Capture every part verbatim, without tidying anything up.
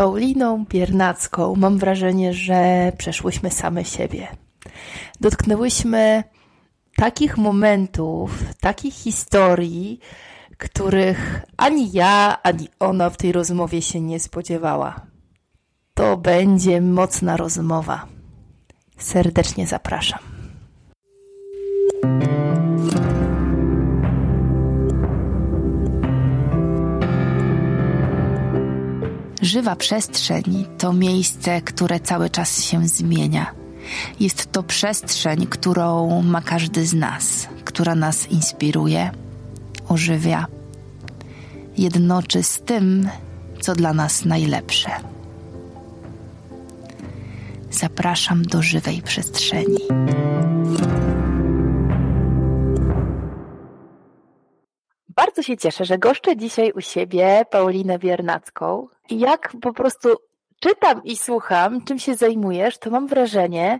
Pauliną Biernacką mam wrażenie, że przeszłyśmy same siebie. Dotknęłyśmy takich momentów, takich historii, których ani ja, ani ona w tej rozmowie się nie spodziewała. To będzie mocna rozmowa. Serdecznie zapraszam. Żywa przestrzeń to miejsce, które cały czas się zmienia. Jest to przestrzeń, którą ma każdy z nas, która nas inspiruje, ożywia, jednoczy z tym, co dla nas najlepsze. Zapraszam do żywej przestrzeni. Bardzo się cieszę, że goszczę dzisiaj u siebie Paulinę Biernacką. I jak po prostu czytam i słucham, czym się zajmujesz, to mam wrażenie,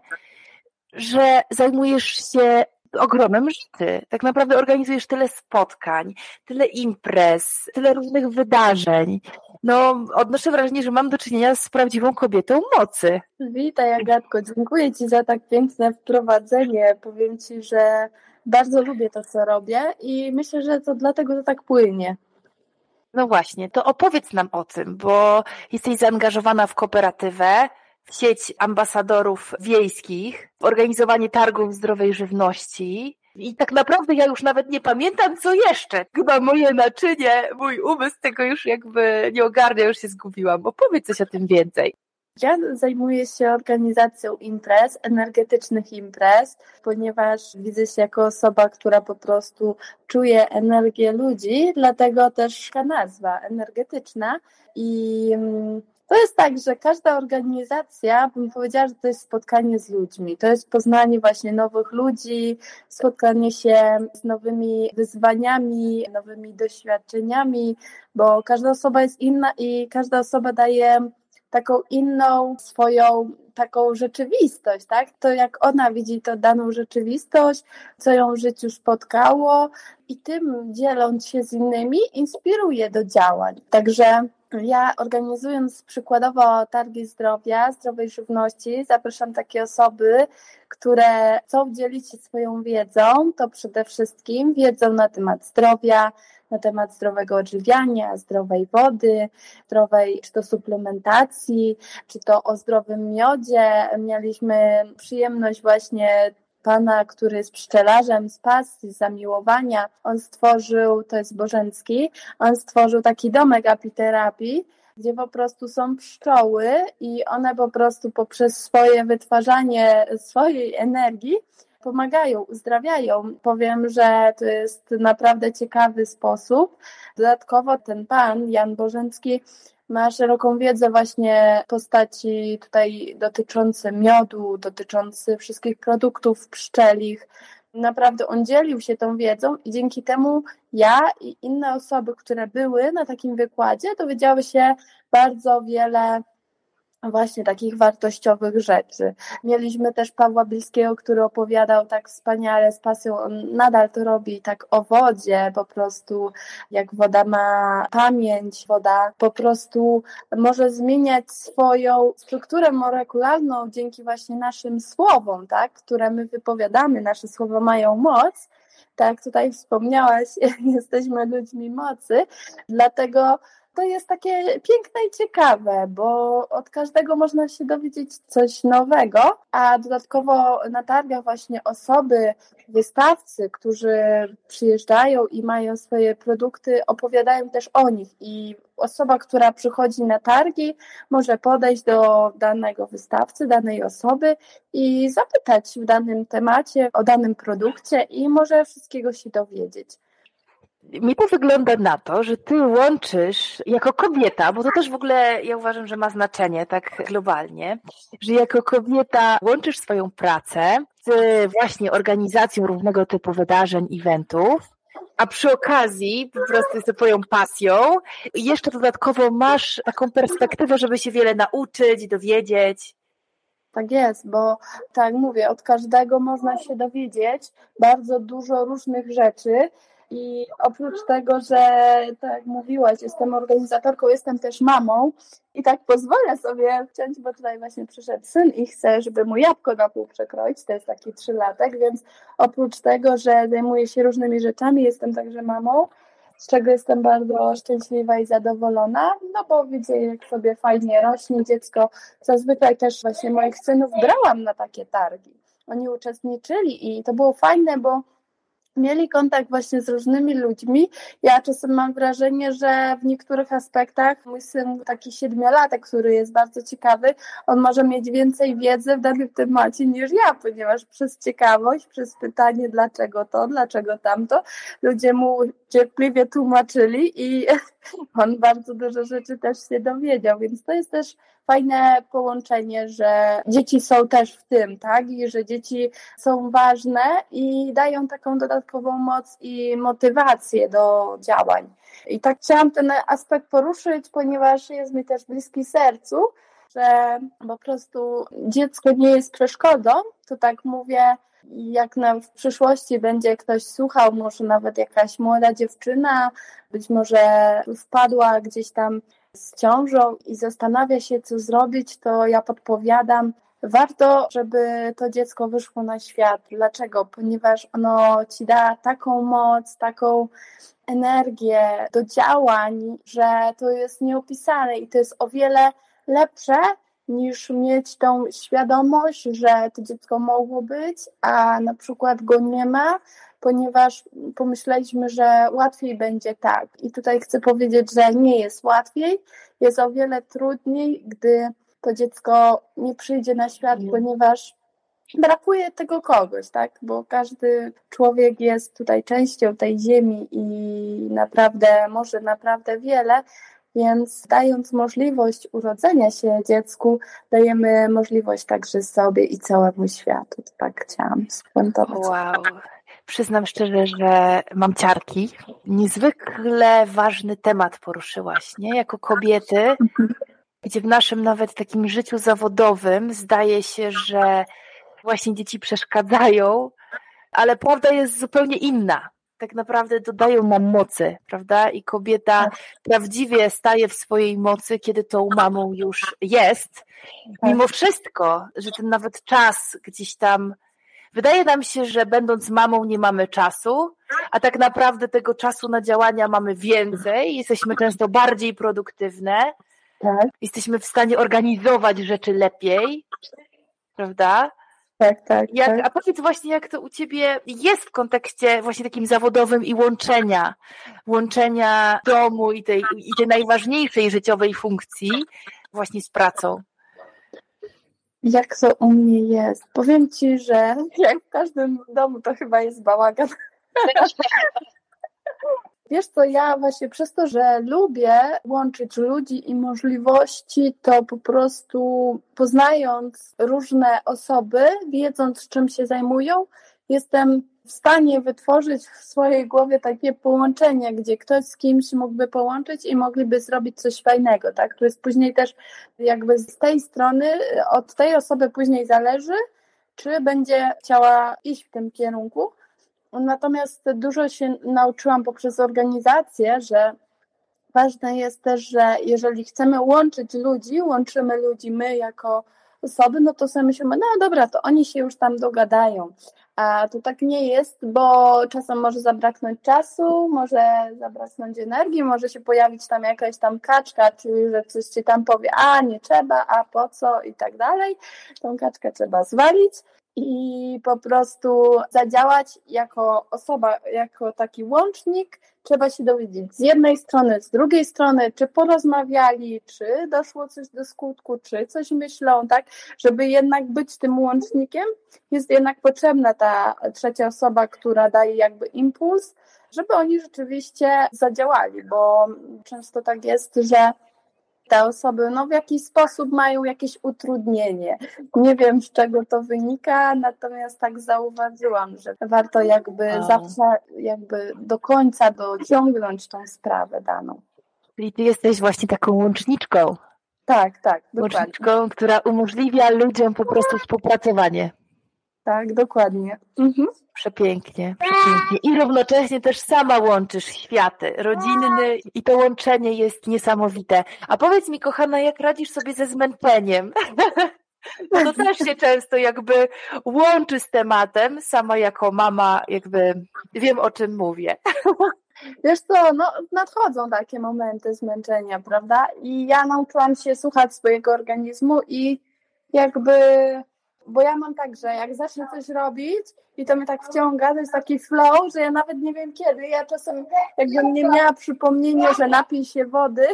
że zajmujesz się ogromem życia. Tak naprawdę organizujesz tyle spotkań, tyle imprez, tyle różnych wydarzeń. No, odnoszę wrażenie, że mam do czynienia z prawdziwą kobietą mocy. Witaj, Agatko, dziękuję Ci za tak piękne wprowadzenie. Powiem Ci, że bardzo lubię to, co robię i myślę, że to dlatego to tak płynie. No właśnie, to opowiedz nam o tym, bo jesteś zaangażowana w kooperatywę, w sieć ambasadorów wiejskich, w organizowanie targów zdrowej żywności. I tak naprawdę ja już nawet nie pamiętam, co jeszcze. Chyba moje naczynie, mój umysł tego już jakby nie ogarnia, już się zgubiłam. Opowiedz coś o tym więcej. Ja zajmuję się organizacją imprez, energetycznych imprez, ponieważ widzę się jako osoba, która po prostu czuje energię ludzi, dlatego też ta nazwa energetyczna. I to jest tak, że każda organizacja, bym powiedziała, że to jest spotkanie z ludźmi, to jest poznanie właśnie nowych ludzi, spotkanie się z nowymi wyzwaniami, nowymi doświadczeniami, bo każda osoba jest inna i każda osoba daje taką inną swoją taką rzeczywistość, tak? To jak ona widzi to daną rzeczywistość, co ją w życiu spotkało i tym dzieląc się z innymi inspiruje do działań. Także ja organizując przykładowo targi zdrowia, zdrowej żywności, zapraszam takie osoby, które chcą dzielić się swoją wiedzą, to przede wszystkim wiedzą na temat zdrowia, na temat zdrowego odżywiania, zdrowej wody, zdrowej czy to suplementacji, czy to o zdrowym miodzie. Mieliśmy przyjemność właśnie pana, który jest pszczelarzem z pasji, z zamiłowania. On stworzył, to jest Bożencki, on stworzył taki domek apiterapii, gdzie po prostu są pszczoły i one po prostu poprzez swoje wytwarzanie swojej energii pomagają, uzdrawiają. Powiem, że to jest naprawdę ciekawy sposób. Dodatkowo ten pan, Jan Bożencki, ma szeroką wiedzę właśnie w postaci tutaj dotyczący miodu, dotyczący wszystkich produktów pszczelich. Naprawdę on dzielił się tą wiedzą i dzięki temu ja i inne osoby, które były na takim wykładzie, dowiedziały się bardzo wiele właśnie takich wartościowych rzeczy. Mieliśmy też Pawła Bilskiego, który opowiadał tak wspaniale, z pasją, on nadal to robi, tak o wodzie, po prostu jak woda ma pamięć, woda po prostu może zmieniać swoją strukturę molekularną dzięki właśnie naszym słowom, tak, które my wypowiadamy, nasze słowa mają moc. Tak jak tutaj wspomniałaś, jesteśmy ludźmi mocy, dlatego to jest takie piękne i ciekawe, bo od każdego można się dowiedzieć coś nowego, a dodatkowo na targach właśnie osoby, wystawcy, którzy przyjeżdżają i mają swoje produkty, opowiadają też o nich i osoba, która przychodzi na targi, może podejść do danego wystawcy, danej osoby i zapytać w danym temacie, o danym produkcie i może wszystkiego się dowiedzieć. Mi to wygląda na to, że ty łączysz jako kobieta, bo to też w ogóle ja uważam, że ma znaczenie tak globalnie, że jako kobieta łączysz swoją pracę z właśnie organizacją różnego typu wydarzeń, eventów, a przy okazji po prostu jest to twoją pasją i jeszcze dodatkowo masz taką perspektywę, żeby się wiele nauczyć, dowiedzieć. Tak jest, bo tak jak mówię, od każdego można się dowiedzieć bardzo dużo różnych rzeczy I oprócz tego, że tak jak mówiłaś, jestem organizatorką, jestem też mamą i tak pozwolę sobie wciąć, bo tutaj właśnie przyszedł syn i chcę, żeby mu jabłko na pół przekroić, to jest taki trzylatek, więc oprócz tego, że zajmuję się różnymi rzeczami, jestem także mamą, z czego jestem bardzo szczęśliwa i zadowolona, no bo widzę, jak sobie fajnie rośnie dziecko. Zazwyczaj też właśnie moich synów brałam na takie targi. Oni uczestniczyli i to było fajne, bo mieli kontakt właśnie z różnymi ludźmi. Ja czasem mam wrażenie, że w niektórych aspektach mój syn, taki siedmiolatek, który jest bardzo ciekawy, on może mieć więcej wiedzy w danym temacie niż ja, ponieważ przez ciekawość, przez pytanie dlaczego to, dlaczego tamto, ludzie mu cierpliwie tłumaczyli i on bardzo dużo rzeczy też się dowiedział, więc to jest też fajne połączenie, że dzieci są też w tym, tak? I że dzieci są ważne i dają taką dodatkową moc i motywację do działań. I tak chciałam ten aspekt poruszyć, ponieważ jest mi też bliski sercu, że po prostu dziecko nie jest przeszkodą, to tak mówię, jak nam w przyszłości będzie ktoś słuchał, może nawet jakaś młoda dziewczyna, być może wpadła gdzieś tam z ciążą i zastanawia się, co zrobić, to ja podpowiadam, warto, żeby to dziecko wyszło na świat. Dlaczego? Ponieważ ono ci da taką moc, taką energię do działań, że to jest nieopisane i to jest o wiele lepsze niż mieć tą świadomość, że to dziecko mogło być, a na przykład go nie ma, ponieważ pomyśleliśmy, że łatwiej będzie tak. I tutaj chcę powiedzieć, że nie jest łatwiej, jest o wiele trudniej, gdy to dziecko nie przyjdzie na świat, ponieważ brakuje tego kogoś, tak? Bo każdy człowiek jest tutaj częścią tej ziemi i naprawdę może naprawdę wiele, więc dając możliwość urodzenia się dziecku, dajemy możliwość także sobie i całemu światu. To tak chciałam spuentować. Wow. Przyznam szczerze, że mam ciarki. Niezwykle ważny temat poruszyłaś, nie? Jako kobiety, gdzie w naszym nawet takim życiu zawodowym zdaje się, że właśnie dzieci przeszkadzają, ale prawda jest zupełnie inna. Tak naprawdę dodają nam mocy, prawda? I kobieta prawdziwie staje w swojej mocy, kiedy tą mamą już jest. Mimo wszystko, że ten nawet czas gdzieś tam, wydaje nam się, że będąc mamą nie mamy czasu, a tak naprawdę tego czasu na działania mamy więcej, jesteśmy często bardziej produktywne, Tak. Jesteśmy w stanie organizować rzeczy lepiej, prawda? Tak, tak, jak, tak. A powiedz właśnie, jak to u Ciebie jest w kontekście właśnie takim zawodowym i łączenia, łączenia domu i tej, i tej najważniejszej życiowej funkcji właśnie z pracą. Jak to u mnie jest? Powiem Ci, że jak w każdym domu to chyba jest bałagan. Wiesz co, ja właśnie przez to, że lubię łączyć ludzi i możliwości, to po prostu poznając różne osoby, wiedząc czym się zajmują, jestem w stanie wytworzyć w swojej głowie takie połączenie, gdzie ktoś z kimś mógłby połączyć i mogliby zrobić coś fajnego, tak? To jest później też jakby z tej strony, od tej osoby później zależy, czy będzie chciała iść w tym kierunku. Natomiast dużo się nauczyłam poprzez organizację, że ważne jest też, że jeżeli chcemy łączyć ludzi, łączymy ludzi my jako osoby, no to sobie myślimy, no dobra, to oni się już tam dogadają. A to tak nie jest, bo czasem może zabraknąć czasu, może zabraknąć energii, może się pojawić tam jakaś tam kaczka, czyli że coś ci tam powie, a nie trzeba, a po co i tak dalej. Tą kaczkę trzeba zwalić i po prostu zadziałać jako osoba, jako taki łącznik. Trzeba się dowiedzieć z jednej strony, z drugiej strony, czy porozmawiali, czy doszło coś do skutku, czy coś myślą, tak, żeby jednak być tym łącznikiem, jest jednak potrzebna ta trzecia osoba, która daje jakby impuls, żeby oni rzeczywiście zadziałali, bo często tak jest, że te osoby no, w jakiś sposób mają jakieś utrudnienie. Nie wiem, z czego to wynika, natomiast tak zauważyłam, że warto jakby A. zawsze jakby do końca dociągnąć tą sprawę daną. Czyli ty jesteś właśnie taką łączniczką. Tak, tak, dokładnie. Łączniczką, która umożliwia ludziom po prostu współpracowanie. Tak, dokładnie. Mhm. Przepięknie, przepięknie. I równocześnie też sama łączysz światy rodzinny i to łączenie jest niesamowite. A powiedz mi, kochana, jak radzisz sobie ze zmęczeniem? Bo to też się często jakby łączy z tematem. Sama jako mama jakby wiem, o czym mówię. Wiesz co, no nadchodzą takie momenty zmęczenia, prawda? I ja nauczyłam się słuchać swojego organizmu i jakby, bo ja mam tak, że jak zacznę coś robić i to mnie tak wciąga, to jest taki flow, że ja nawet nie wiem kiedy. Ja czasem jakbym nie miała przypomnienia, że napij się wody,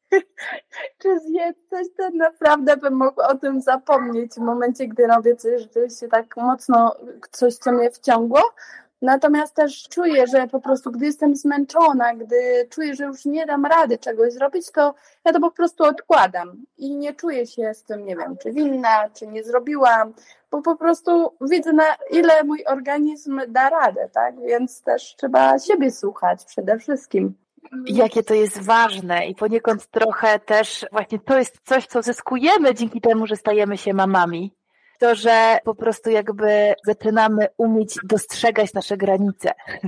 czy zjedz coś, to naprawdę bym mogła o tym zapomnieć w momencie, gdy robię coś rzeczywiście tak mocno, coś, co mnie wciągło. Natomiast też czuję, że po prostu gdy jestem zmęczona, gdy czuję, że już nie dam rady czegoś zrobić, to ja to po prostu odkładam i nie czuję się z tym, nie wiem, czy winna, czy nie zrobiłam, bo po prostu widzę, na ile mój organizm da radę, tak? Więc też trzeba siebie słuchać przede wszystkim. Jakie to jest ważne i poniekąd trochę też właśnie to jest coś, co zyskujemy dzięki temu, że stajemy się mamami. To, że po prostu jakby zaczynamy umieć dostrzegać nasze granice.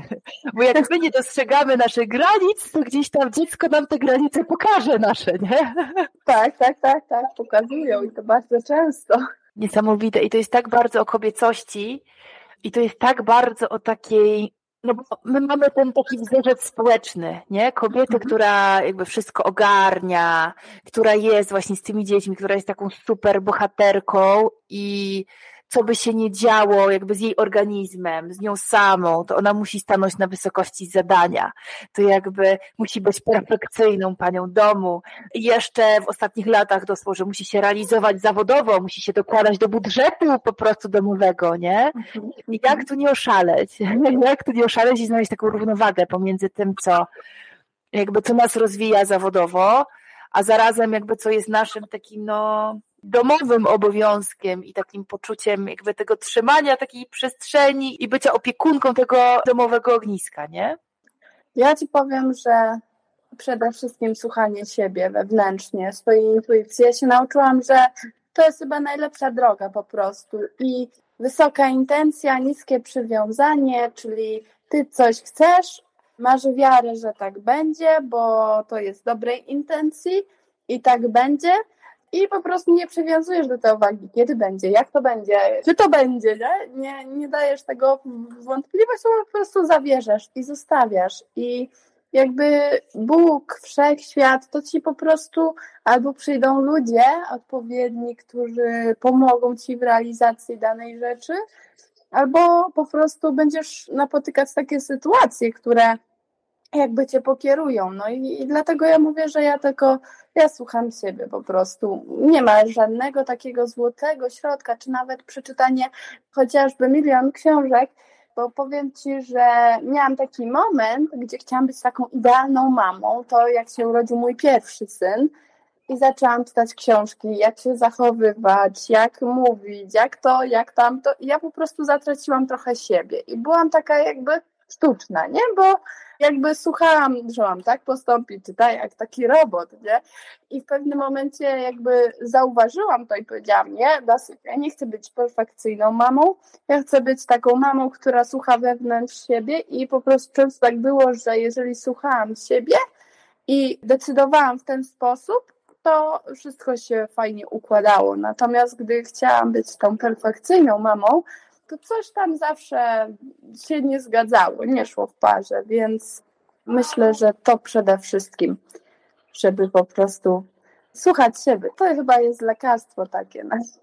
Bo jak my nie dostrzegamy naszych granic, to gdzieś tam dziecko nam te granice pokaże nasze, nie? Tak, tak, tak, tak, pokazują i to bardzo często. Niesamowite i to jest tak bardzo o kobiecości i to jest tak bardzo o takiej, no bo my mamy ten taki wzorzec społeczny, nie? Kobiety, która jakby wszystko ogarnia, która jest właśnie z tymi dziećmi, która jest taką super bohaterką i co by się nie działo jakby z jej organizmem, z nią samą, to ona musi stanąć na wysokości zadania. To jakby musi być perfekcyjną panią domu. I jeszcze w ostatnich latach doszło, że musi się realizować zawodowo, musi się dokładać do budżetu po prostu domowego, nie? I jak tu nie oszaleć? Jak tu nie oszaleć i znaleźć taką równowagę pomiędzy tym, co jakby co nas rozwija zawodowo, a zarazem jakby co jest naszym takim no domowym obowiązkiem i takim poczuciem jakby tego trzymania takiej przestrzeni i bycia opiekunką tego domowego ogniska, nie? Ja ci powiem, że przede wszystkim słuchanie siebie wewnętrznie, swojej intuicji. Ja się nauczyłam, że to jest chyba najlepsza droga po prostu i wysoka intencja, niskie przywiązanie, czyli ty coś chcesz, masz wiarę, że tak będzie, bo to jest dobrej intencji i tak będzie i po prostu nie przywiązujesz do tej uwagi, kiedy będzie, jak to będzie, czy to będzie, nie? Nie, nie dajesz tego w wątpliwość, po prostu zawierzasz i zostawiasz i jakby Bóg, wszechświat, to ci po prostu albo przyjdą ludzie odpowiedni, którzy pomogą ci w realizacji danej rzeczy, albo po prostu będziesz napotykać takie sytuacje, które jakby cię pokierują. No i, i dlatego ja mówię, że ja tylko, ja słucham siebie po prostu. Nie ma żadnego takiego złotego środka, czy nawet przeczytanie chociażby milion książek, bo powiem ci, że miałam taki moment, gdzie chciałam być taką idealną mamą, to jak się urodził mój pierwszy syn i zaczęłam czytać książki, jak się zachowywać, jak mówić, jak to, jak tamto i ja po prostu zatraciłam trochę siebie i byłam taka jakby sztuczna, nie? Bo jakby słuchałam, że mam tak postąpić, czy tak, jak taki robot, nie? I w pewnym momencie jakby zauważyłam to i powiedziałam, nie, dosyć, ja nie chcę być perfekcyjną mamą, ja chcę być taką mamą, która słucha wewnątrz siebie i po prostu często tak było, że jeżeli słuchałam siebie i decydowałam w ten sposób, to wszystko się fajnie układało. Natomiast gdy chciałam być tą perfekcyjną mamą, to coś tam zawsze się nie zgadzało, nie szło w parze, więc myślę, że to przede wszystkim, żeby po prostu słuchać siebie. To chyba jest lekarstwo takie.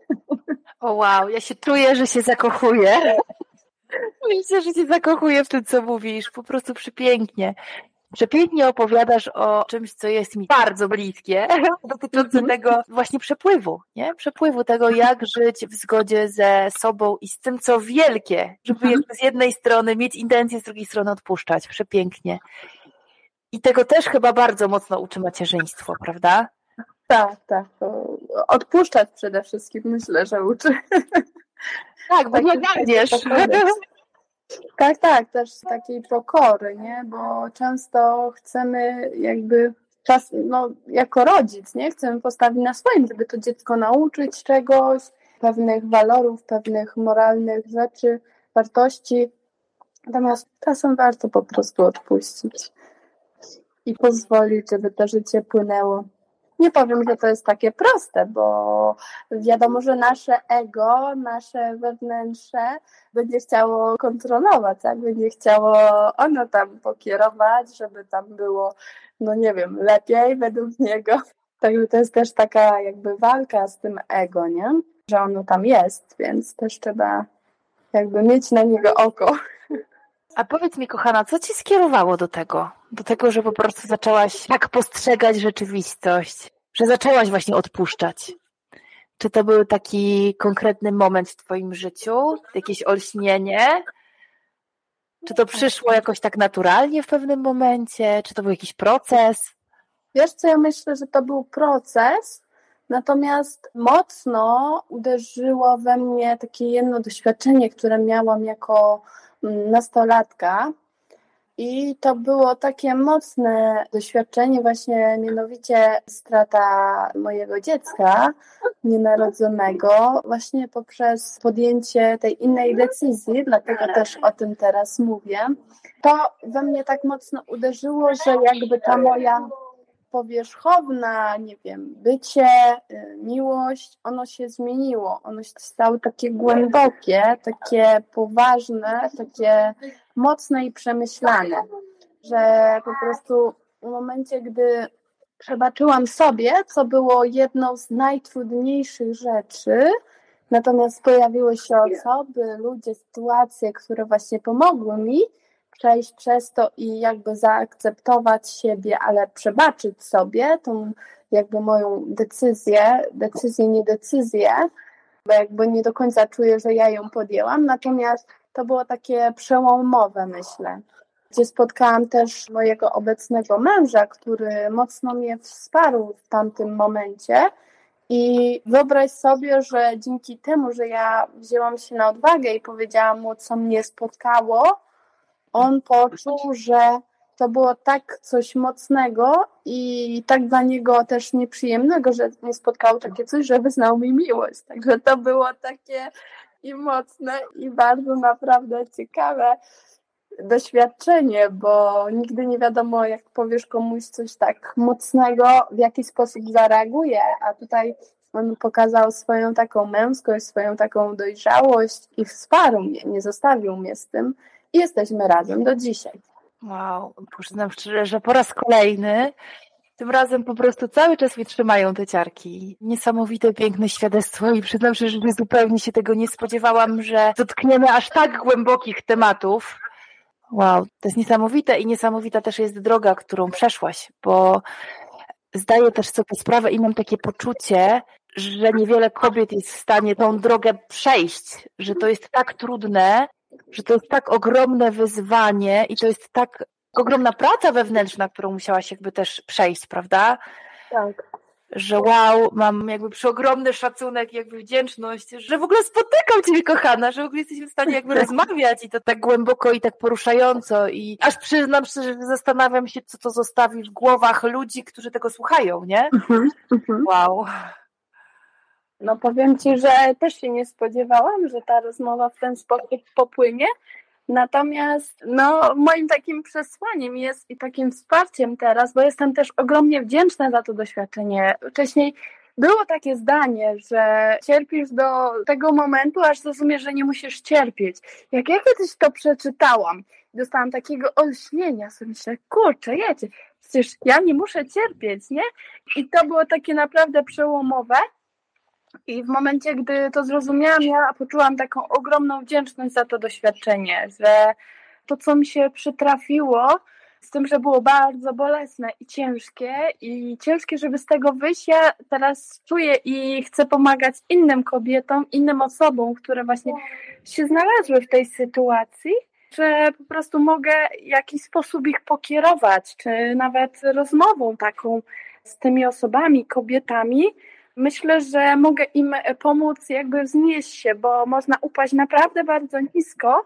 O wow, ja się czuję, że się zakochuję. Myślę, że się zakochuję w tym, co mówisz. Po prostu przepięknie. Przepięknie opowiadasz o czymś, co jest mi bardzo bliskie, dotyczące mm-hmm. tego właśnie przepływu, nie? Przepływu tego, jak żyć w zgodzie ze sobą i z tym, co wielkie, żeby mm-hmm. z jednej strony mieć intencje, z drugiej strony odpuszczać. Przepięknie. I tego też chyba bardzo mocno uczy macierzyństwo, prawda? Tak, tak. To odpuszczać przede wszystkim myślę, że uczy. Tak, bo nie garniesz. Tak, tak, też takiej pokory, nie? Bo często chcemy jakby czas, no, jako rodzic, nie? Chcemy postawić na swoim, żeby to dziecko nauczyć czegoś, pewnych walorów, pewnych moralnych rzeczy, wartości. Natomiast czasem warto po prostu odpuścić i pozwolić, żeby to życie płynęło. Nie powiem, że to jest takie proste, bo wiadomo, że nasze ego, nasze wewnętrzne będzie chciało kontrolować, tak? Będzie chciało ono tam pokierować, żeby tam było, no nie wiem, lepiej według niego. Także to jest też taka jakby walka z tym ego, nie? Że ono tam jest, więc też trzeba jakby mieć na niego oko. A powiedz mi, kochana, co ci skierowało do tego? Do tego, że po prostu zaczęłaś tak postrzegać rzeczywistość, że zaczęłaś właśnie odpuszczać. Czy to był taki konkretny moment w twoim życiu? Jakieś olśnienie? Czy to przyszło jakoś tak naturalnie w pewnym momencie? Czy to był jakiś proces? Wiesz co, ja myślę, że to był proces, natomiast mocno uderzyło we mnie takie jedno doświadczenie, które miałam jako nastolatka. I to było takie mocne doświadczenie, właśnie mianowicie strata mojego dziecka nienarodzonego, właśnie poprzez podjęcie tej innej decyzji, dlatego też o tym teraz mówię. To we mnie tak mocno uderzyło, że jakby ta moja powierzchowna, nie wiem, bycie, miłość, ono się zmieniło. Ono się stało takie głębokie, takie poważne, takie mocne i przemyślane, że po prostu w momencie, gdy przebaczyłam sobie, co było jedną z najtrudniejszych rzeczy, natomiast pojawiły się osoby, ludzie, sytuacje, które właśnie pomogły mi przejść przez to i jakby zaakceptować siebie, ale przebaczyć sobie tą jakby moją decyzję, decyzję, nie decyzję, bo jakby nie do końca czuję, że ja ją podjęłam, natomiast to było takie przełomowe, myślę, gdzie spotkałam też mojego obecnego męża, który mocno mnie wsparł w tamtym momencie. I wyobraź sobie, że dzięki temu, że ja wzięłam się na odwagę i powiedziałam mu, co mnie spotkało, on poczuł, że to było tak coś mocnego i tak dla niego też nieprzyjemnego, że mnie spotkało takie coś, że wyznał mi miłość. Także to było takie i mocne i bardzo naprawdę ciekawe doświadczenie, bo nigdy nie wiadomo, jak powiesz komuś coś tak mocnego, w jaki sposób zareaguje, a tutaj on pokazał swoją taką męskość, swoją taką dojrzałość i wsparł mnie, nie zostawił mnie z tym i jesteśmy razem do dzisiaj. Wow, przyznam szczerze, że po raz kolejny tym razem po prostu cały czas mnie trzymają te ciarki. Niesamowite, piękne świadectwo i przyznam szczerze, że zupełnie się tego nie spodziewałam, że dotkniemy aż tak głębokich tematów. Wow, to jest niesamowite i niesamowita też jest droga, którą przeszłaś, bo zdaję też sobie sprawę i mam takie poczucie, że niewiele kobiet jest w stanie tą drogę przejść, że to jest tak trudne, że to jest tak ogromne wyzwanie i to jest tak ogromna praca wewnętrzna, którą musiałaś jakby też przejść, prawda? Tak. Że wow, mam jakby przeogromny szacunek, jakby wdzięczność, że w ogóle spotykam Ciebie, kochana, że w ogóle jesteśmy w stanie jakby rozmawiać i to tak głęboko i tak poruszająco i aż przyznam szczerze, że zastanawiam się, co to zostawi w głowach ludzi, którzy tego słuchają, nie? Mhm, mhm. Wow. No powiem Ci, że też się nie spodziewałam, że ta rozmowa w ten sposób popłynie. Natomiast no, moim takim przesłaniem jest i takim wsparciem teraz, bo jestem też ogromnie wdzięczna za to doświadczenie. Wcześniej było takie zdanie, że cierpisz do tego momentu, aż zrozumiesz, że nie musisz cierpieć. Jak ja kiedyś to przeczytałam, dostałam takiego olśnienia, sobie myślę, kurczę, jecie, przecież ja nie muszę cierpieć, nie? I to było takie naprawdę przełomowe. I w momencie, gdy to zrozumiałam, ja poczułam taką ogromną wdzięczność za to doświadczenie, że to, co mi się przytrafiło, z tym, że było bardzo bolesne i ciężkie, i ciężkie, żeby z tego wyjść, ja teraz czuję i chcę pomagać innym kobietom, innym osobom, które właśnie się znalazły w tej sytuacji, że po prostu mogę w jakiś sposób ich pokierować, czy nawet rozmową taką z tymi osobami, kobietami. Myślę, że mogę im pomóc jakby wznieść się, bo można upaść naprawdę bardzo nisko,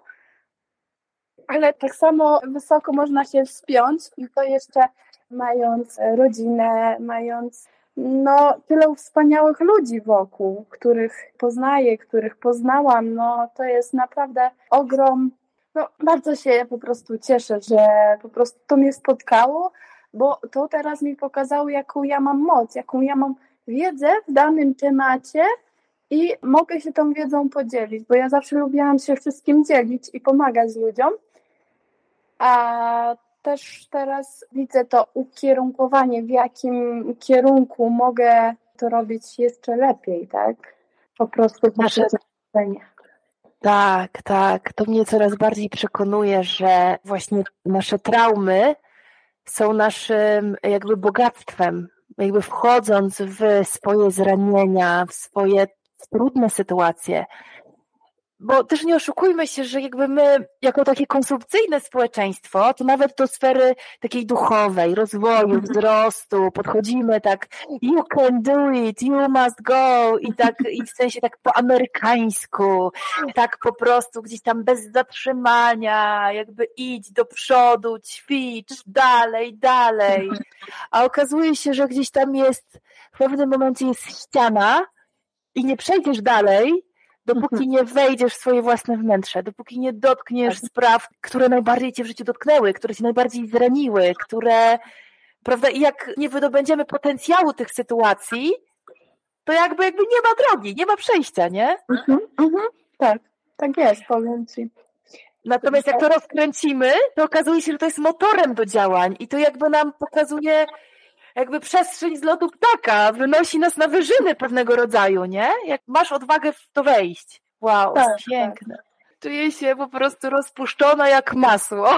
ale tak samo wysoko można się wspiąć i to jeszcze mając rodzinę, mając no tyle wspaniałych ludzi wokół, których poznaję, których poznałam, no to jest naprawdę ogrom. No bardzo się po prostu cieszę, że po prostu to mnie spotkało, bo to teraz mi pokazało, jaką ja mam moc, jaką ja mam wiedzę w danym temacie i mogę się tą wiedzą podzielić, bo ja zawsze lubiłam się wszystkim dzielić i pomagać ludziom, a też teraz widzę to ukierunkowanie, w jakim kierunku mogę to robić jeszcze lepiej, tak? Po prostu Nasze... Tak, tak. To mnie coraz bardziej przekonuje, że właśnie nasze traumy są naszym jakby bogactwem. Jakby wchodząc w swoje zranienia, w swoje trudne sytuacje. Bo też nie oszukujmy się, że jakby my, jako takie konsumpcyjne społeczeństwo, to nawet do sfery takiej duchowej, rozwoju, wzrostu, podchodzimy tak you can do it, you must go i tak, i w sensie tak po amerykańsku, tak po prostu gdzieś tam bez zatrzymania, jakby idź do przodu, ćwicz, dalej, dalej. A okazuje się, że gdzieś tam jest, w pewnym momencie jest ściana i nie przejdziesz dalej, dopóki nie wejdziesz w swoje własne wnętrze, dopóki nie dotkniesz spraw, które najbardziej cię w życiu dotknęły, które cię najbardziej zraniły, które, prawda, i jak nie wydobędziemy potencjału tych sytuacji, to jakby, jakby nie ma drogi, nie ma przejścia, nie? Mhm, mhm, tak, tak jest, powiem ci. Natomiast jak to rozkręcimy, to okazuje się, że to jest motorem do działań i to jakby nam pokazuje jakby przestrzeń z lotu ptaka, wynosi nas na wyżyny pewnego rodzaju, nie? Jak masz odwagę w to wejść. Wow, tak, piękne. Tak. Czuję się po prostu rozpuszczona jak masło.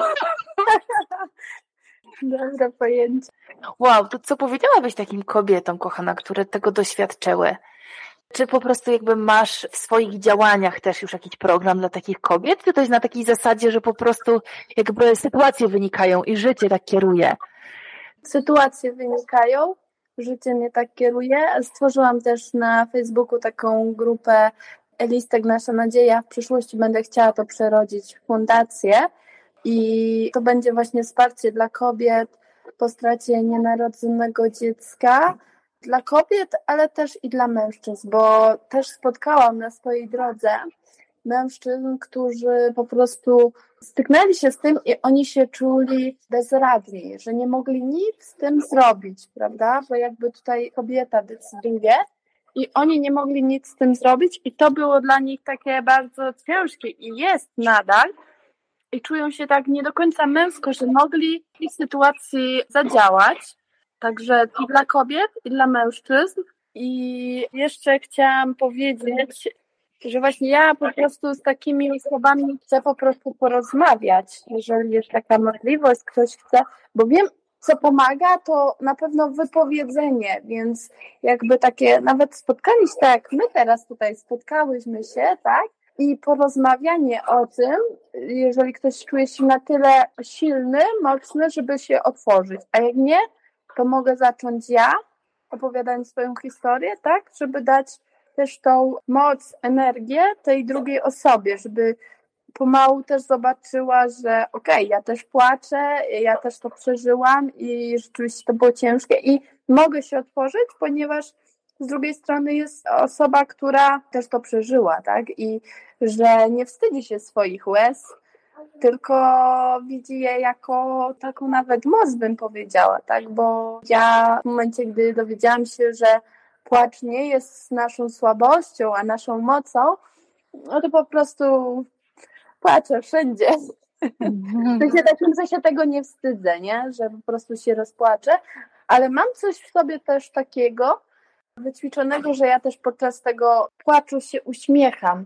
Dobre pojęcie. Wow, to co powiedziałabyś takim kobietom, kochana, które tego doświadczyły? Czy po prostu jakby masz w swoich działaniach też już jakiś program dla takich kobiet? Czy to jest na takiej zasadzie, że po prostu jakby sytuacje wynikają i życie tak kieruje? Sytuacje wynikają, życie mnie tak kieruje. Stworzyłam też na Facebooku taką grupę Listek Nasza Nadzieja. W przyszłości będę chciała to przerodzić w fundację i to będzie właśnie wsparcie dla kobiet po stracie nienarodzonego dziecka. Dla kobiet, ale też i dla mężczyzn, bo też spotkałam na swojej drodze mężczyzn, którzy po prostu styknęli się z tym i oni się czuli bezradni, że nie mogli nic z tym zrobić, prawda? Bo jakby tutaj kobieta decyduje i oni nie mogli nic z tym zrobić i to było dla nich takie bardzo ciężkie i jest nadal i czują się tak nie do końca męsko, że mogli w tej sytuacji zadziałać. Także i dla kobiet, i dla mężczyzn. I jeszcze chciałam powiedzieć, że właśnie ja po prostu z takimi osobami chcę po prostu porozmawiać, jeżeli jest taka możliwość, ktoś chce, bo wiem, co pomaga, to na pewno wypowiedzenie, więc jakby takie nawet spotkanie się, tak jak my teraz tutaj spotkałyśmy się, tak, i porozmawianie o tym, jeżeli ktoś czuje się na tyle silny, mocny, żeby się otworzyć, a jak nie, to mogę zacząć ja, opowiadając swoją historię, tak, żeby dać też tą moc, energię tej drugiej osobie, żeby pomału też zobaczyła, że okej, okay, ja też płaczę, ja też to przeżyłam i rzeczywiście to było ciężkie i mogę się otworzyć, ponieważ z drugiej strony jest osoba, która też to przeżyła, tak, i że nie wstydzi się swoich łez, tylko widzi je jako taką nawet moc, bym powiedziała, tak, bo ja w momencie, gdy dowiedziałam się, że płacz nie jest naszą słabością, a naszą mocą, no to po prostu płaczę wszędzie. W sensie takim, że się tego nie wstydzę, nie? Że po prostu się rozpłaczę, ale mam coś w sobie też takiego wyćwiczonego, że ja też podczas tego płaczu się uśmiecham.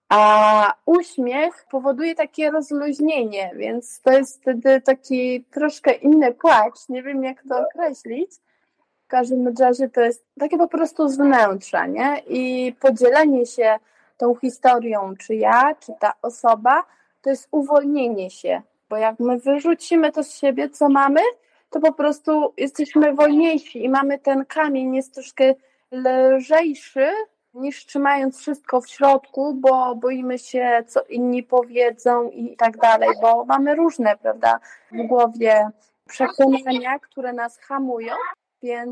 A uśmiech powoduje takie rozluźnienie, więc to jest wtedy taki troszkę inny płacz. Nie wiem, jak to określić. W każdym razie to jest takie po prostu z wnętrza, nie? I podzielenie się tą historią, czy ja, czy ta osoba, to jest uwolnienie się. Bo jak my wyrzucimy to z siebie, co mamy, to po prostu jesteśmy wolniejsi i mamy ten kamień, jest troszkę lżejszy, niż trzymając wszystko w środku, bo boimy się, co inni powiedzą i tak dalej, bo mamy różne, prawda, w głowie przekonania, które nas hamują, więc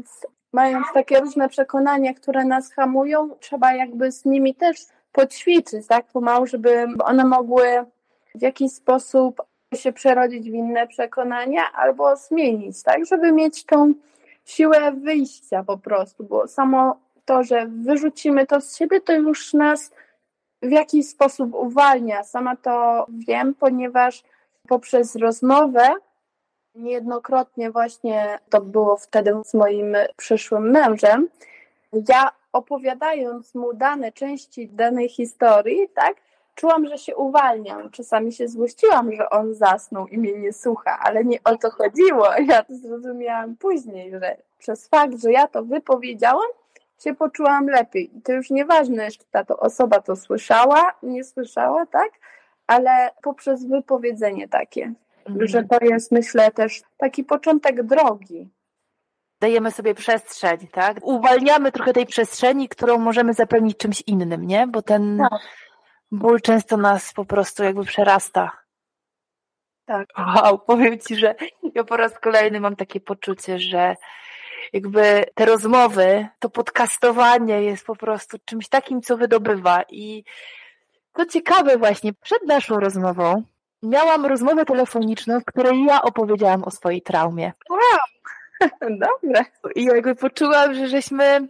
mając takie różne przekonania, które nas hamują, trzeba jakby z nimi też poćwiczyć, tak, pomału, żeby one mogły w jakiś sposób się przerodzić w inne przekonania albo zmienić, tak, żeby mieć tą siłę wyjścia po prostu, bo samo to, że wyrzucimy to z siebie, to już nas w jakiś sposób uwalnia. Sama to wiem, ponieważ poprzez rozmowę niejednokrotnie właśnie to było wtedy z moim przyszłym mężem, ja opowiadając mu dane części danej historii, tak, czułam, że się uwalniam. Czasami się złościłam, że on zasnął i mnie nie słucha, ale nie o to chodziło. Ja to zrozumiałam później, że przez fakt, że ja to wypowiedziałam, się poczułam lepiej. I to już nieważne, czy ta to osoba to słyszała, nie słyszała, tak, ale poprzez wypowiedzenie takie, mhm. że to jest, myślę, też taki początek drogi. Dajemy sobie przestrzeń, tak? Uwalniamy trochę tej przestrzeni, którą możemy zapełnić czymś innym, nie? Bo ten tak. ból często nas po prostu jakby przerasta. Tak. Wow, powiem Ci, że ja po raz kolejny mam takie poczucie, że jakby te rozmowy, to podcastowanie jest po prostu czymś takim, co wydobywa. I to ciekawe właśnie, przed naszą rozmową miałam rozmowę telefoniczną, w której ja opowiedziałam o swojej traumie. Wow! Dobre. I jakby poczułam, że żeśmy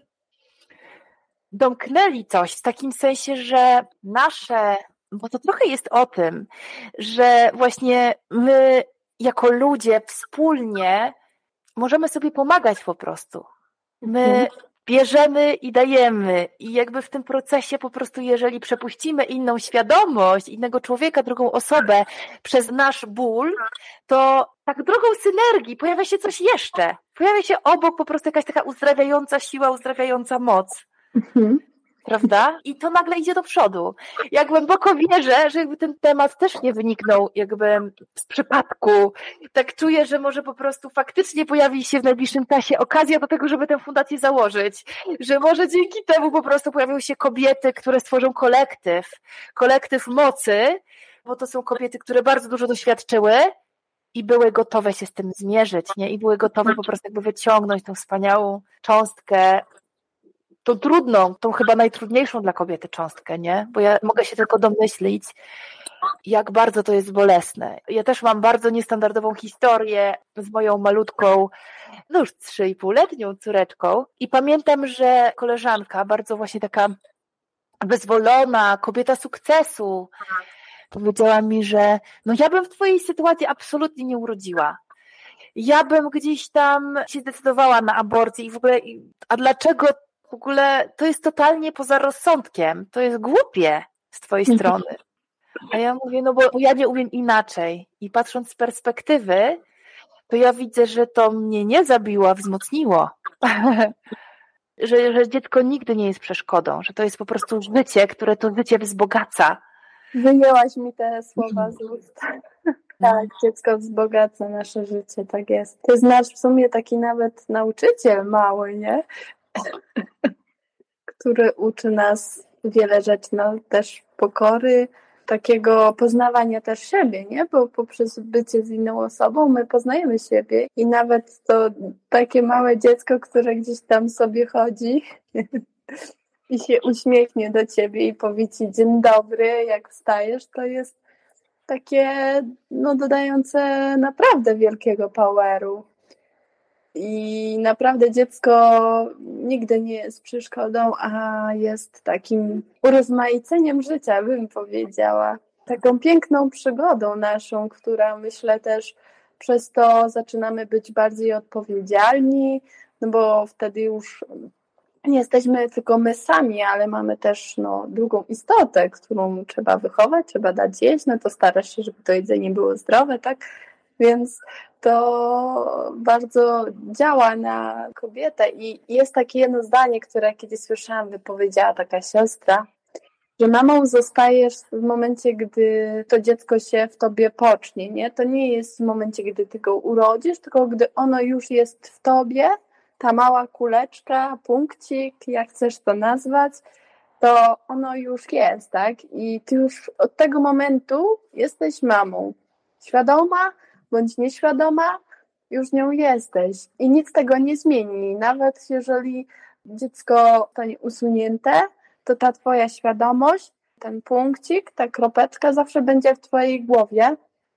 domknęli coś w takim sensie, że nasze, bo to trochę jest o tym, że właśnie my jako ludzie wspólnie możemy sobie pomagać po prostu. My bierzemy i dajemy i jakby w tym procesie po prostu, jeżeli przepuścimy inną świadomość, innego człowieka, drugą osobę przez nasz ból, to tak drogą synergii pojawia się coś jeszcze. Pojawia się obok po prostu jakaś taka uzdrawiająca siła, uzdrawiająca moc. Mhm. Prawda? I to nagle idzie do przodu. Ja głęboko wierzę, że jakby ten temat też nie wyniknął jakby z przypadku. Tak czuję, że może po prostu faktycznie pojawi się w najbliższym czasie okazja do tego, żeby tę fundację założyć. Że może dzięki temu po prostu pojawią się kobiety, które stworzą kolektyw. Kolektyw mocy, bo to są kobiety, które bardzo dużo doświadczyły i były gotowe się z tym zmierzyć, nie? I były gotowe po prostu jakby wyciągnąć tą wspaniałą cząstkę, tą trudną, tą chyba najtrudniejszą dla kobiety cząstkę, nie? Bo ja mogę się tylko domyślić, jak bardzo to jest bolesne. Ja też mam bardzo niestandardową historię z moją malutką, no już trzy i pół-letnią córeczką i pamiętam, że koleżanka, bardzo właśnie taka wyzwolona, kobieta sukcesu, powiedziała mi, że no ja bym w twojej sytuacji absolutnie nie urodziła. Ja bym gdzieś tam się zdecydowała na aborcję i w ogóle, a dlaczego w ogóle to jest totalnie poza rozsądkiem, to jest głupie z twojej strony. A ja mówię, no bo ja nie umiem inaczej i patrząc z perspektywy, to ja widzę, że to mnie nie zabiło, a wzmocniło. że, że dziecko nigdy nie jest przeszkodą, że to jest po prostu życie, które to życie wzbogaca. Wyjęłaś mi te słowa z ust. Tak, dziecko wzbogaca nasze życie, tak jest. To jest nasz w sumie taki nawet nauczyciel mały, nie? Który uczy nas wiele rzeczy, no też pokory, takiego poznawania też siebie, nie? Bo poprzez bycie z inną osobą my poznajemy siebie i nawet to takie małe dziecko, które gdzieś tam sobie chodzi i się uśmiechnie do ciebie i powie ci dzień dobry, jak wstajesz, to jest takie, no dodające naprawdę wielkiego poweru. I naprawdę dziecko nigdy nie jest przeszkodą, a jest takim urozmaiceniem życia, bym powiedziała. Taką piękną przygodą naszą, która myślę też przez to zaczynamy być bardziej odpowiedzialni, no bo wtedy już nie jesteśmy tylko my sami, ale mamy też no, drugą istotę, którą trzeba wychować, trzeba dać jeść, no to starasz się, żeby to jedzenie było zdrowe, tak? Więc to bardzo działa na kobietę i jest takie jedno zdanie, które kiedyś słyszałam, wypowiedziała taka siostra, że mamą zostajesz w momencie, gdy to dziecko się w tobie pocznie, nie? To nie jest w momencie, gdy ty go urodzisz, tylko gdy ono już jest w tobie, ta mała kuleczka, punkcik, jak chcesz to nazwać, to ono już jest, tak? I ty już od tego momentu jesteś mamą. Świadoma bądź nieświadoma, już nią jesteś i nic tego nie zmieni. Nawet jeżeli dziecko zostanie usunięte, to ta twoja świadomość, ten punkcik, ta kropeczka zawsze będzie w twojej głowie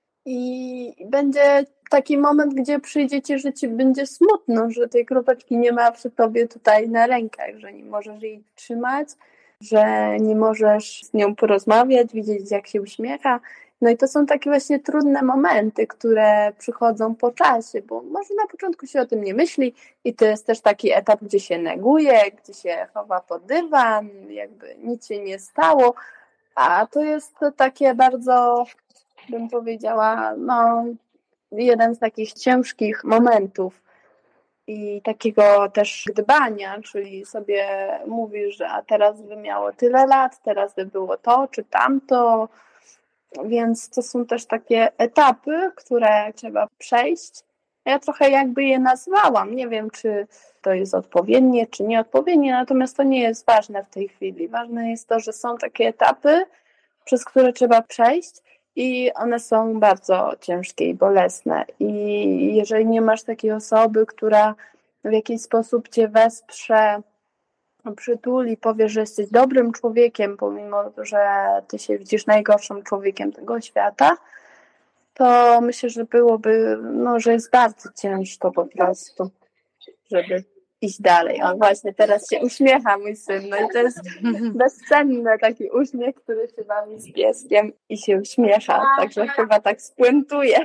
i będzie taki moment, gdzie przyjdzie ci, że ci będzie smutno, że tej kropeczki nie ma przy tobie tutaj na rękach, że nie możesz jej trzymać, że nie możesz z nią porozmawiać, widzieć jak się uśmiecha. No i to są takie właśnie trudne momenty, które przychodzą po czasie, bo może na początku się o tym nie myśli i to jest też taki etap, gdzie się neguje, gdzie się chowa pod dywan, jakby nic się nie stało, a to jest to takie bardzo, bym powiedziała, no jeden z takich ciężkich momentów i takiego też gdybania, czyli sobie mówisz, że a teraz by miało tyle lat, teraz by było to czy tamto, więc to są też takie etapy, które trzeba przejść. Ja trochę jakby je nazwałam, nie wiem czy to jest odpowiednie, czy nieodpowiednie, natomiast to nie jest ważne w tej chwili. Ważne jest to, że są takie etapy, przez które trzeba przejść i one są bardzo ciężkie i bolesne. I jeżeli nie masz takiej osoby, która w jakiś sposób cię wesprze, przytuli, powie, że jesteś dobrym człowiekiem, pomimo że ty się widzisz najgorszym człowiekiem tego świata, to myślę, że byłoby, no, że jest bardzo ciężko po prostu, żeby iść dalej. O właśnie, teraz się uśmiecha mój syn, no i to jest bezcenny taki uśmiech, który się bawi z pieskiem i się uśmiecha, także chyba tak spuentuje.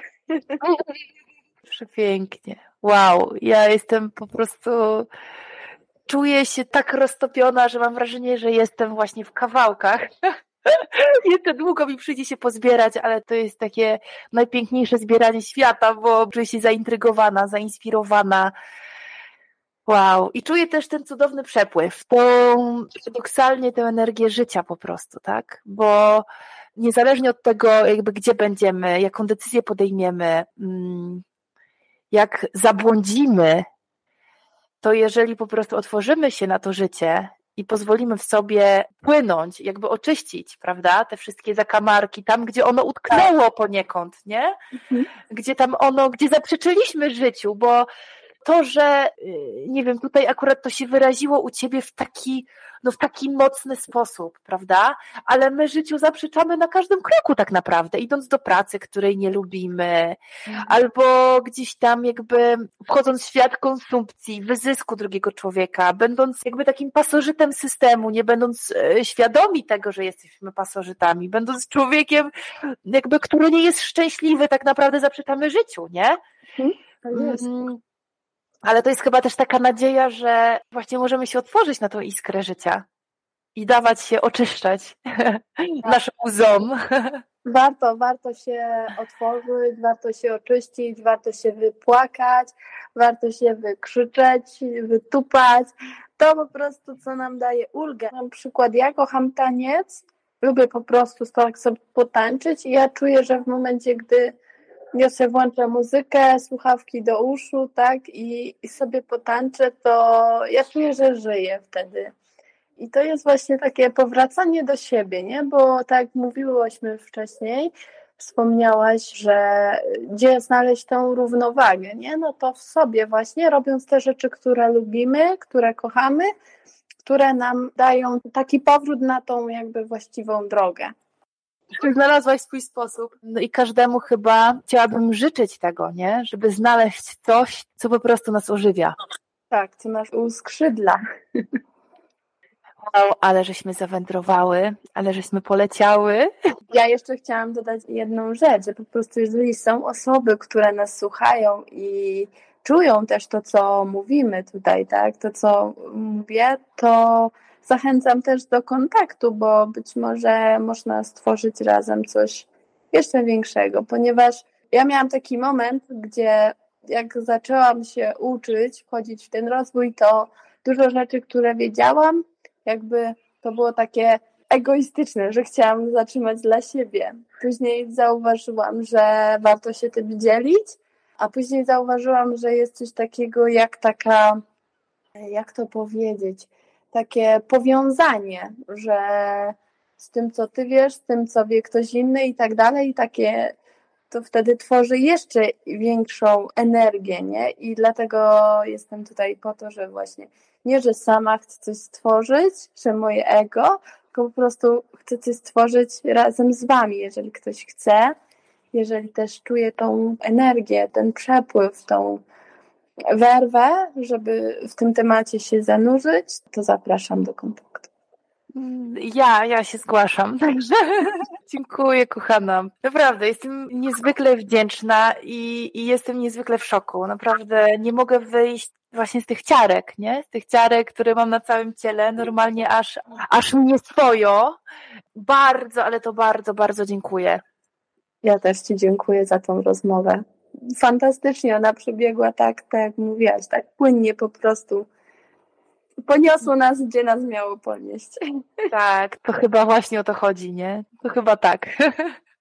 Przepięknie. Wow, ja jestem po prostu, czuję się tak roztopiona, że mam wrażenie, że jestem właśnie w kawałkach. Jeszcze długo mi przyjdzie się pozbierać, ale to jest takie najpiękniejsze zbieranie świata, bo czuję się zaintrygowana, zainspirowana. Wow. I czuję też ten cudowny przepływ, tą paradoksalnie tę energię życia po prostu, tak? Bo niezależnie od tego, jakby gdzie będziemy, jaką decyzję podejmiemy, jak zabłądzimy, to jeżeli po prostu otworzymy się na to życie i pozwolimy w sobie płynąć, jakby oczyścić, prawda, te wszystkie zakamarki, tam gdzie ono utknęło poniekąd, nie? Mhm. Gdzie tam ono, gdzie zaprzeczyliśmy życiu, bo to, że nie wiem, tutaj akurat to się wyraziło u ciebie w taki, no w taki mocny sposób, prawda? Ale my życiu zaprzeczamy na każdym kroku tak naprawdę, idąc do pracy, której nie lubimy, mhm. albo gdzieś tam jakby wchodząc w świat konsumpcji, wyzysku drugiego człowieka, będąc jakby takim pasożytem systemu, nie będąc świadomi tego, że jesteśmy pasożytami, będąc człowiekiem jakby, który nie jest szczęśliwy, tak naprawdę zaprzeczamy życiu, nie? Mhm. To jest. Mm. Ale to jest chyba też taka nadzieja, że właśnie możemy się otworzyć na tą iskrę życia i dawać się oczyszczać tak. naszym łzom. Warto, warto się otworzyć, warto się oczyścić, warto się wypłakać, warto się wykrzyczeć, wytupać. To po prostu, co nam daje ulgę. Na przykład ja kocham taniec, lubię po prostu tak sobie potańczyć i ja czuję, że w momencie, gdy ja sobie włączę muzykę, słuchawki do uszu, tak, i, i sobie potańczę, to ja czuję, że żyję wtedy. I to jest właśnie takie powracanie do siebie, nie? Bo tak jak mówiłyśmy wcześniej, wspomniałaś, że gdzie znaleźć tą równowagę, nie? No to w sobie właśnie, robiąc te rzeczy, które lubimy, które kochamy, które nam dają taki powrót na tą jakby właściwą drogę. Znalazłaś swój sposób. No i każdemu chyba chciałabym życzyć tego, nie? Żeby znaleźć coś, co po prostu nas ożywia. Tak, co nas uskrzydla. Wow, ale żeśmy zawędrowały, ale żeśmy poleciały. Ja jeszcze chciałam dodać jedną rzecz, że po prostu jeżeli są osoby, które nas słuchają i czują też to, co mówimy tutaj, tak, to, co mówię, to zachęcam też do kontaktu, bo być może można stworzyć razem coś jeszcze większego, ponieważ ja miałam taki moment, gdzie jak zaczęłam się uczyć, wchodzić w ten rozwój, to dużo rzeczy, które wiedziałam, jakby to było takie egoistyczne, że chciałam zatrzymać dla siebie. Później zauważyłam, że warto się tym dzielić, a później zauważyłam, że jest coś takiego jak taka, jak to powiedzieć, takie powiązanie, że z tym, co ty wiesz, z tym, co wie ktoś inny i tak dalej, i takie to wtedy tworzy jeszcze większą energię, nie? I dlatego jestem tutaj po to, że właśnie nie, że sama chcę coś stworzyć, że moje ego, tylko po prostu chcę coś stworzyć razem z wami, jeżeli ktoś chce, jeżeli też czuje tą energię, ten przepływ, tą werwę, żeby w tym temacie się zanurzyć, to zapraszam do kontaktu. Ja, ja się zgłaszam, także dziękuję, kochana. Naprawdę, jestem niezwykle wdzięczna i, i jestem niezwykle w szoku. Naprawdę nie mogę wyjść właśnie z tych ciarek, nie? Z tych ciarek, które mam na całym ciele, normalnie aż, aż mnie swojo. Bardzo, ale to bardzo, bardzo dziękuję. Ja też Ci dziękuję za tą rozmowę. Fantastycznie ona przebiegła tak, tak jak mówiłaś, tak płynnie po prostu. Poniosło nas, gdzie nas miało ponieść. Tak, to chyba właśnie o to chodzi, nie? To chyba tak.